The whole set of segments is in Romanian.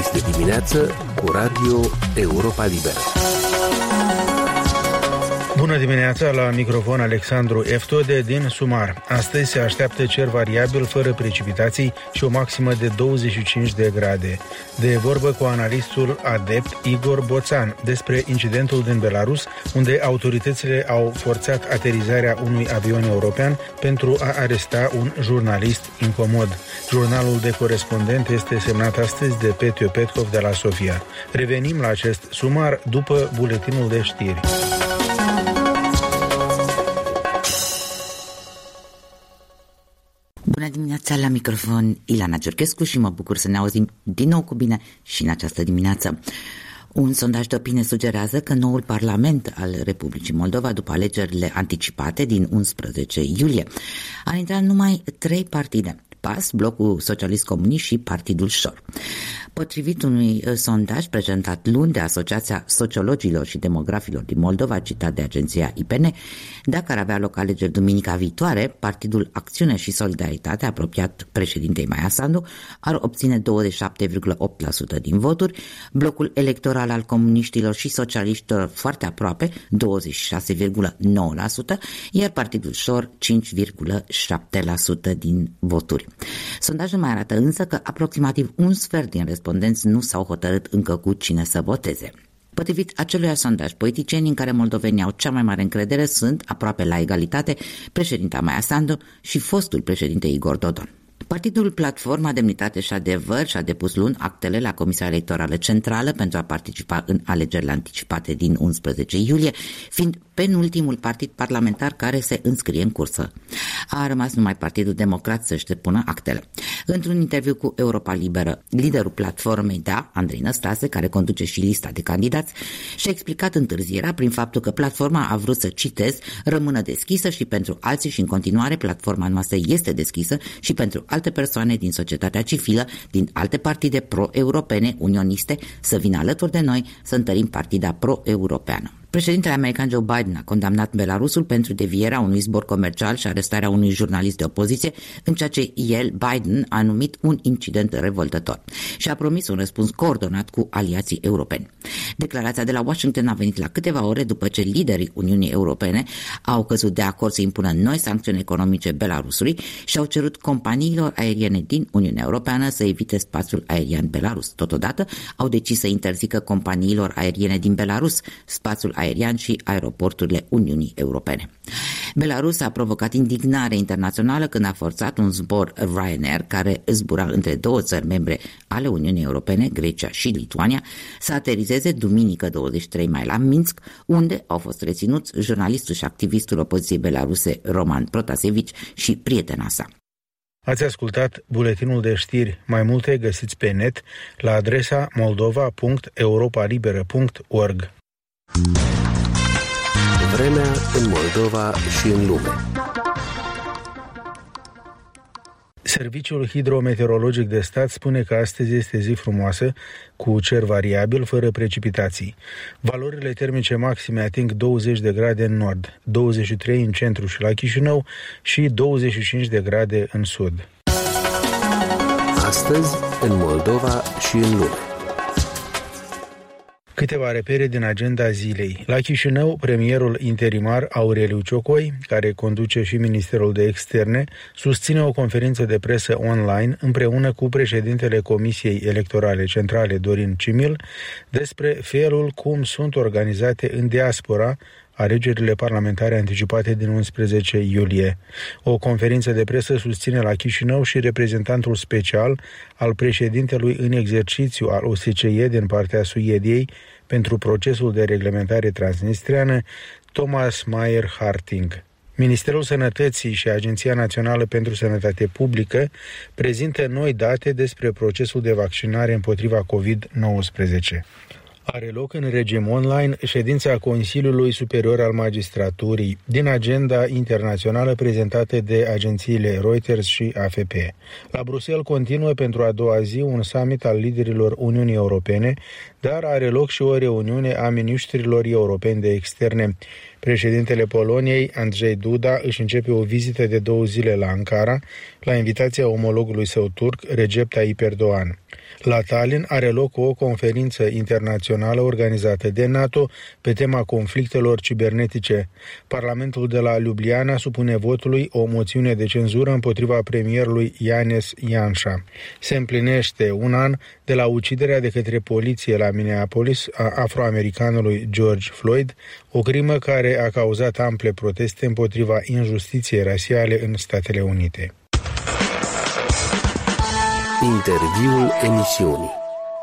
Este dimineață cu Radio Europa Liberă. Bună dimineața, la microfon Alexandru Eftode din Sumar. Astăzi se așteaptă cer variabil, fără precipitații și o maximă de 25 de grade. De vorbă cu analistul adept Igor Boțan despre incidentul din Belarus, unde autoritățile au forțat aterizarea unui avion european pentru a aresta un jurnalist incomod. Jurnalul de corespondent este semnat astăzi de Petio Petkov de la Sofia. Revenim la acest sumar după buletinul de știri. Bună dimineața, la microfon Ilana Giurchescu și mă bucur să ne auzim din nou cu bine și în această dimineață. Un sondaj de opinie sugerează că noul Parlament al Republicii Moldova, după alegerile anticipate din 11 iulie, ar intra numai 3 partide: PAS, Blocul Socialist Comunist și Partidul Șor. Potrivit unui sondaj prezentat luni de Asociația Sociologilor și Demografilor din Moldova, citat de agenția IPN, dacă ar avea loc alegeri duminica viitoare, Partidul Acțiune și Solidaritate, apropiat președintei Maia Sandu, ar obține 27,8% din voturi, blocul electoral al comuniștilor și socialiștilor foarte aproape, 26,9%, iar Partidul Șor 5,7% din voturi. Sondajul mai arată însă că aproximativ un sfert din respondenți nu s-au hotărât încă cu cine să voteze. Potrivit acelui sondaj, politicienii în care moldovenii au cea mai mare încredere sunt, aproape la egalitate, președinta Maia Sandu și fostul președinte Igor Dodon. Partidul Platforma Demnitate și Adevăr și-a depus luni actele la Comisia Electorală Centrală pentru a participa în alegerile anticipate din 11 iulie, fiind penultimul partid parlamentar care se înscrie în cursă. A rămas numai Partidul Democrat să-și depună actele. Într-un interviu cu Europa Liberă, liderul platformei DA, Andrei Năstase, care conduce și lista de candidați, și-a explicat întârzierea prin faptul că platforma a vrut să, citez, rămână deschisă și pentru alții și în continuare platforma noastră este deschisă și pentru alte persoane din societatea civilă, din alte partide pro-europene, unioniste, să vină alături de noi să întărim partida pro-europeană. Președintele american Joe Biden a condamnat Belarusul pentru devierea unui zbor comercial și arestarea unui jurnalist de opoziție, în ceea ce el, Biden, a numit un incident revoltător și a promis un răspuns coordonat cu aliații europeni. Declarația de la Washington a venit la câteva ore după ce liderii Uniunii Europene au căzut de acord să impună noi sancțiuni economice Belarusului și au cerut companiilor aeriene din Uniunea Europeană să evite spațiul aerian Belarus. Totodată au decis să interzică companiilor aeriene din Belarus spațiul aerian și aeroporturile Uniunii Europene. Belarus a provocat indignare internațională când a forțat un zbor Ryanair, care zbura între două țări membre ale Uniunii Europene, Grecia și Lituania, să aterizeze duminică 23 mai la Minsk, unde au fost reținuți jurnalistul și activistul opoziției belaruse Roman Protasevici și prietena sa. Ați ascultat buletinul de știri. Mai multe găsiți pe net la adresa moldova.europalibera.org. Vremea în Moldova și în lume. Serviciul hidrometeorologic de stat spune că astăzi este zi frumoasă, cu cer variabil, fără precipitații. Valorile termice maxime ating 20 de grade în nord, 23 în centru și la Chișinău și 25 de grade în sud. Astăzi în Moldova și în lume. Câteva repere din agenda zilei. La Chișinău, premierul interimar Aureliu Ciocoi, care conduce și Ministerul de Externe, susține o conferință de presă online împreună cu președintele Comisiei Electorale Centrale Dorin Cimil despre felul cum sunt organizate în diaspora alegerile parlamentare anticipate din 11 iulie. O conferință de presă susține la Chișinău și reprezentantul special al președintelui în exercițiu al OSCE din partea Suediei pentru procesul de reglementare transnistreană, Thomas Mayer Harting. Ministerul Sănătății și Agenția Națională pentru Sănătate Publică prezintă noi date despre procesul de vaccinare împotriva COVID-19. Are loc în regim online ședința Consiliului Superior al Magistraturii din agenda internațională prezentată de agențiile Reuters și AFP. La Bruxelles continuă pentru a doua zi un summit al liderilor Uniunii Europene, dar are loc și o reuniune a miniștrilor europeni de externe. Președintele Poloniei, Andrzej Duda, își începe o vizită de 2 zile la Ankara, la invitația omologului său turc, Recep Tayyip Erdogan. La Tallinn are loc o conferință internațională organizată de NATO pe tema conflictelor cibernetice. Parlamentul de la Ljubljana supune votului o moțiune de cenzură împotriva premierului Janez Janša. Se împlinește un an de la uciderea de către poliție la Minneapolis a afroamericanului George Floyd, o crimă care a cauzat ample proteste împotriva injustiției rasiale în Statele Unite. Interviul emisiunii.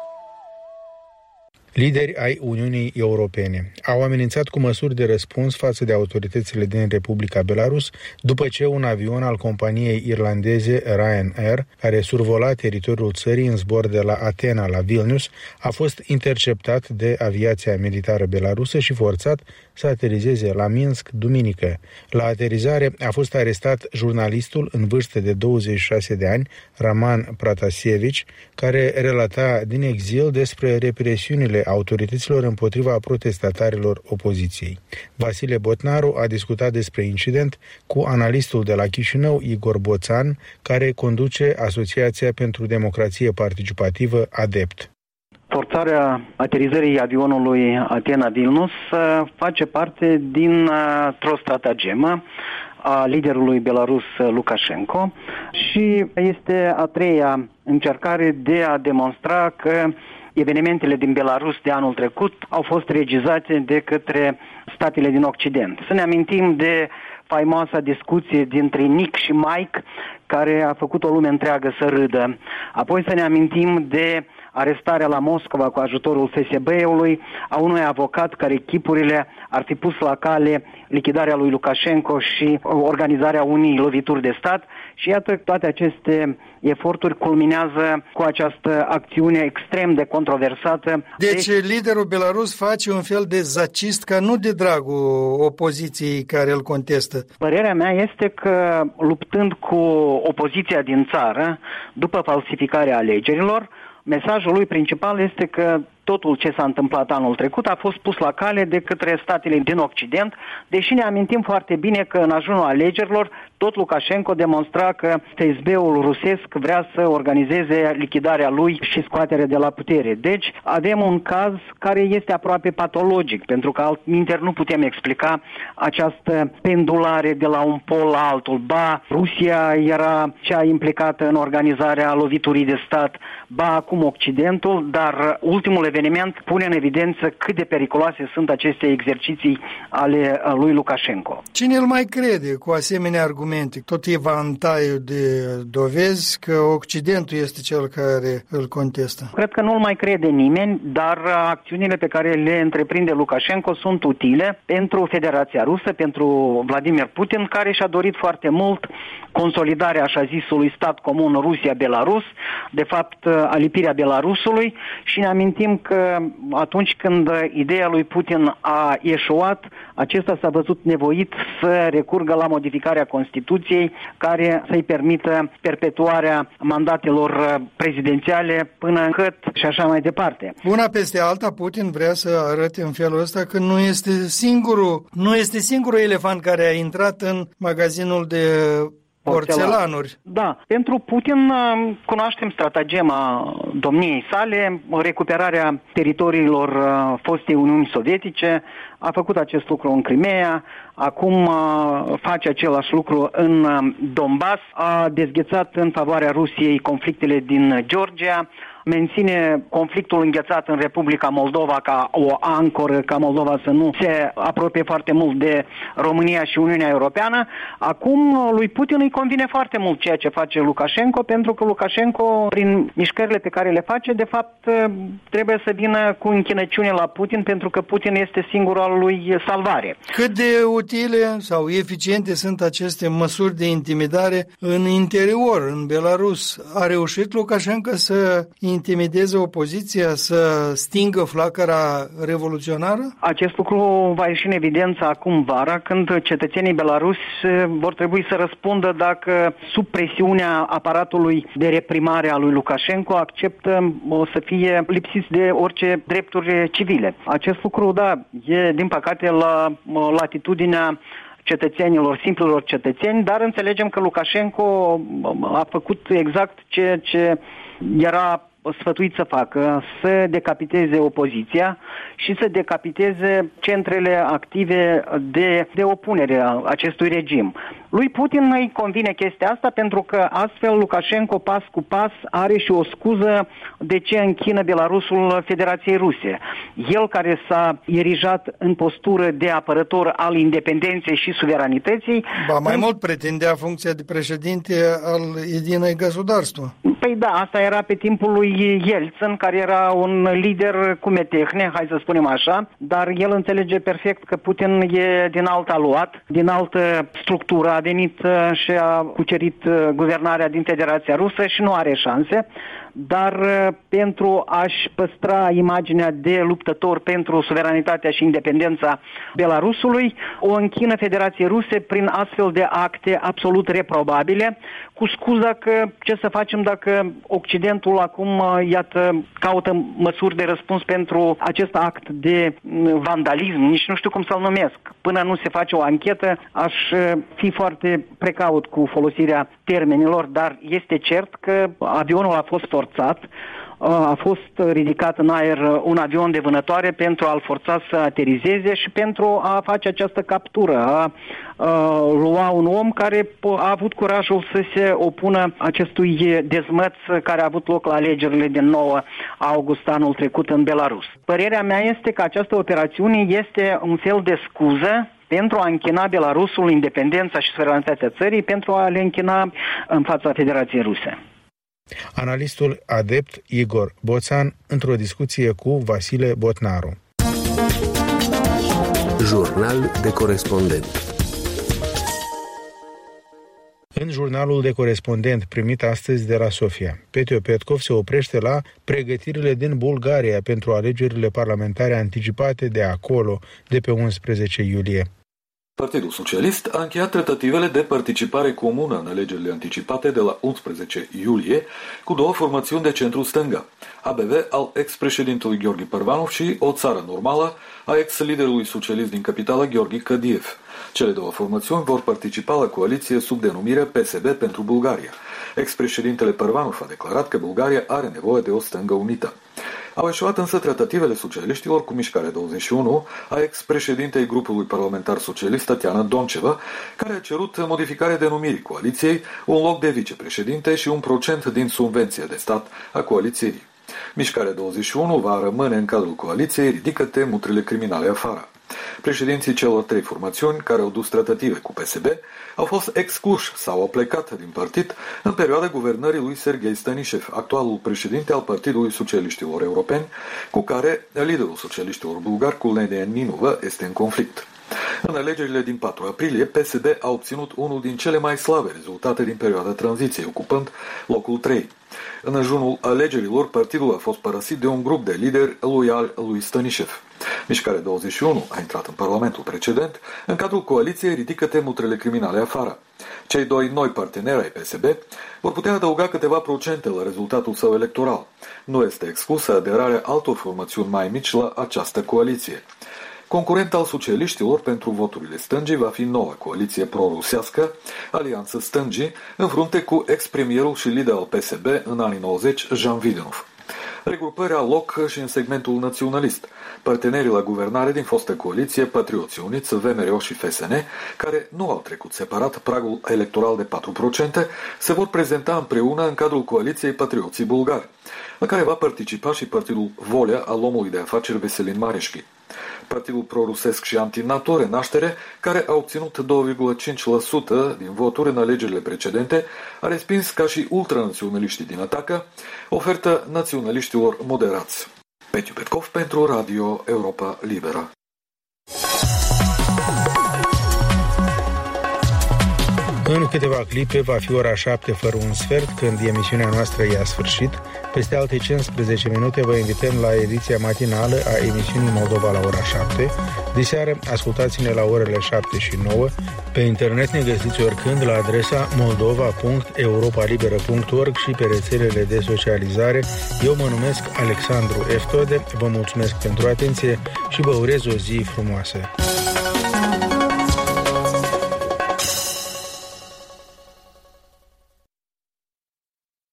Lideri ai Uniunii Europene au amenințat cu măsuri de răspuns față de autoritățile din Republica Belarus după ce un avion al companiei irlandeze Ryanair, care survola teritoriul țării în zbor de la Atena la Vilnius, a fost interceptat de aviația militară belarusă și forțat să aterizeze la Minsk duminică. La aterizare a fost arestat jurnalistul în vârstă de 26 de ani, Roman Protasievici, care relata din exil despre represiunile autorităților împotriva protestatarilor opoziției. Vasile Botnaru a discutat despre incident cu analistul de la Chișinău, Igor Boțan, care conduce Asociația pentru Democrație Participativă ADEPT. Forțarea aterizării avionului Atena-Vilnius face parte dintr-o stratagemă a liderului belarus Lukashenko și este a 3-a încercare de a demonstra că evenimentele din Belarus de anul trecut au fost regizate de către statele din Occident. Să ne amintim de faimoasa discuție dintre Nick și Mike, care a făcut o lume întreagă să râdă. Apoi să ne amintim de arestarea la Moscova cu ajutorul FSB-ului a unui avocat care chipurile ar fi pus la cale lichidarea lui Lukashenko și organizarea unei lovituri de stat. Și iată, toate aceste eforturi culminează cu această acțiune extrem de controversată. Deci liderul belarus face un fel de zacist, ca nu de dragul opoziției care îl contestă. Părerea mea este că luptând cu opoziția din țară, după falsificarea alegerilor, mesajul lui principal este că totul ce s-a întâmplat anul trecut a fost pus la cale de către statele din Occident, deși ne amintim foarte bine că în ajunul alegerilor tot Lukashenko demonstra că FSB-ul rusesc vrea să organizeze lichidarea lui și scoaterea de la putere. Deci avem un caz care este aproape patologic, pentru că altminteri nu putem explica această pendulare de la un pol la altul. Ba, Rusia era cea implicată în organizarea loviturii de stat, ba acum Occidentul, dar ultimul eveniment pune în evidență cât de periculoase sunt aceste exerciții ale lui Lukashenko. Cine îl mai crede cu asemenea argumente? Tot evantaiul de dovezi că Occidentul este cel care îl contestă. Cred că nu îl mai crede nimeni, dar acțiunile pe care le întreprinde Lukashenko sunt utile pentru Federația Rusă, pentru Vladimir Putin, care și-a dorit foarte mult consolidarea așa zisului stat comun Rusia-Belarus, de fapt alipirea Belarusului, și ne amintim că atunci când ideea lui Putin a eșuat, acesta s-a văzut nevoit să recurgă la modificarea Constituției care să-i permită perpetuarea mandatelor prezidențiale până cât și așa mai departe. Una peste alta, Putin vrea să arate în felul ăsta că nu este singurul elefant care a intrat în magazinul de porțelanuri. Da, pentru Putin cunoaștem stratagema domniei sale, recuperarea teritoriilor fostei Uniuni Sovietice, a făcut acest lucru în Crimea, acum face același lucru în Donbass, a dezghețat în favoarea Rusiei conflictele din Georgia, menține conflictul înghețat în Republica Moldova ca o ancoră, ca Moldova să nu se apropie foarte mult de România și Uniunea Europeană. Acum lui Putin îi convine foarte mult ceea ce face Lukashenko, pentru că Lukashenko, prin mișcările pe care le face, de fapt trebuie să vină cu închinăciune la Putin, pentru că Putin este singura lui salvare. Cât de utile sau eficiente sunt aceste măsuri de intimidare în interior, în Belarus? A reușit Lukashenko să intimideze opoziția, să stingă flacăra revoluționară? Acest lucru va ieși în evidență acum vara, când cetățenii belarusi vor trebui să răspundă dacă, sub presiunea aparatului de reprimare a lui Lukashenko, acceptă să fie lipsiți de orice drepturi civile. Acest lucru, da, e din păcate la latitudinea cetățenilor, simplilor cetățeni, dar înțelegem că Lukashenko a făcut exact ceea ce era sfătuit să facă, să decapiteze opoziția și să decapiteze centrele active de opunere a acestui regim. Lui Putin îi convine chestia asta pentru că astfel Lukashenko pas cu pas are și o scuză de ce închină Belarusul Federației Ruse. El care s-a erijat în postură de apărător al independenței și suveranității. Ba mai mult pretindea funcția de președinte al Единое государство. Păi da, asta era pe timpul lui Yeltsin, care era un lider cu metehne, hai să spunem așa, dar el înțelege perfect că Putin e din alt aluat, din altă structură, a venit și a cucerit guvernarea din Federația Rusă și nu are șanse, dar pentru a-și păstra imaginea de luptător pentru suveranitatea și independența Belarusului, o închină Federației Ruse prin astfel de acte absolut reprobabile, cu scuza că ce să facem dacă Occidentul acum, iată, caută măsuri de răspuns pentru acest act de vandalism, nici nu știu cum să-l numesc. Până nu se face o anchetă, aș fi foarte precaut cu folosirea termenilor, dar este cert că avionul a fost forțat, a fost ridicat în aer un avion de vânătoare pentru a-l forța să aterizeze și pentru a face această captură, a lua un om care a avut curajul să se opună acestui dezmăț care a avut loc la alegerile din 9 august anul trecut în Belarus. Părerea mea este că această operațiune este un fel de scuză pentru a închina Belarusul, independența și suveranitatea țării, pentru a le închina în fața Federației Ruse. Analistul adept Igor Boțan într-o discuție cu Vasile Botnaru. Jurnal de corespondent. În jurnalul de corespondent primit astăzi de la Sofia, Petio Petkov se oprește la pregătirile din Bulgaria pentru alegerile parlamentare anticipate de acolo, de pe 11 iulie. Partidul Socialist a încheiat tratativele de participare comună în alegerile anticipate de la 11 iulie cu două formațiuni de centru-stânga, ABV al ex-președintelui Gheorghe Părvanov și O țară normală a ex-liderului socialist din capitală Gheorghe Kadiev. Cele două formațiuni vor participa la coaliție sub denumire PSB pentru Bulgaria. Ex-președintele Părvanov a declarat că Bulgaria are nevoie de o stângă unită. Au eșuat însă tratativele socialiștilor cu Mișcarea 21 a ex-președintei grupului parlamentar socialist Tatiana Donceva, care a cerut modificarea denumirii coaliției, un loc de vicepreședinte și 1% din subvenția de stat a coaliției. Mișcarea 21 va rămâne în cadrul coaliției Ridică-te, mutrele criminale afară. Președinții celor trei formațiuni care au dus tratative cu PSB au fost excluși sau au plecat din partid în perioada guvernării lui Serghei Stanishev, actualul președinte al Partidului Socialiștilor Europeni, cu care liderul socialiștilor bulgari, Corneliu Ninova, este în conflict. În alegerile din 4 aprilie, PSB a obținut unul din cele mai slabe rezultate din perioada tranziției, ocupând locul 3. În ajunul alegerilor, partidul a fost părăsit de un grup de lideri loiali lui Stanishev. Mișcarea 21 a intrat în parlamentul precedent în cadrul coaliției Ridică-te, mutrele criminale afară. Cei doi noi parteneri ai PSB vor putea adăuga câteva procente la rezultatul său electoral. Nu este exclusă aderarea altor formațiuni mai mici la această coaliție. Concurent al socialiștilor pentru voturile stângii va fi noua coaliție pro-rusească, Alianță Stângii, în frunte cu ex-premierul și lider al PSB în anii 90, Jean Videnow. Regrupări au loc și în segmentul naționalist. Partenerii la guvernare din fostă coaliție, Patrioții Uniți, VMRO și FSN, care nu au trecut separat pragul electoral de 4%, se vor prezenta împreună în cadrul coaliției Patrioții Bulgari, la care va participa și partidul Volea al omului de afaceri Veselin Mareșchi. Partidul pro-rusesc și anti-NATO Renaștere, care a obținut 2,5% din voturi în alegerile precedente, a respins ca și ultranaționaliștii din Atacă ofertă naționaliștilor moderați. Petio Petkov pentru Radio Europa Liberă. În câteva clipe va fi ora 7 fără un sfert, când emisiunea noastră ia sfârșit. Peste alte 15 minute vă invităm la ediția matinală a emisiunii Moldova la ora 7. Diseară ascultați-ne la orele 7 și 9. Pe internet ne găsiți oricând la adresa moldova.europalibera.org și pe rețelele de socializare. Eu mă numesc Alexandru Eftode, vă mulțumesc pentru atenție și vă urez o zi frumoasă.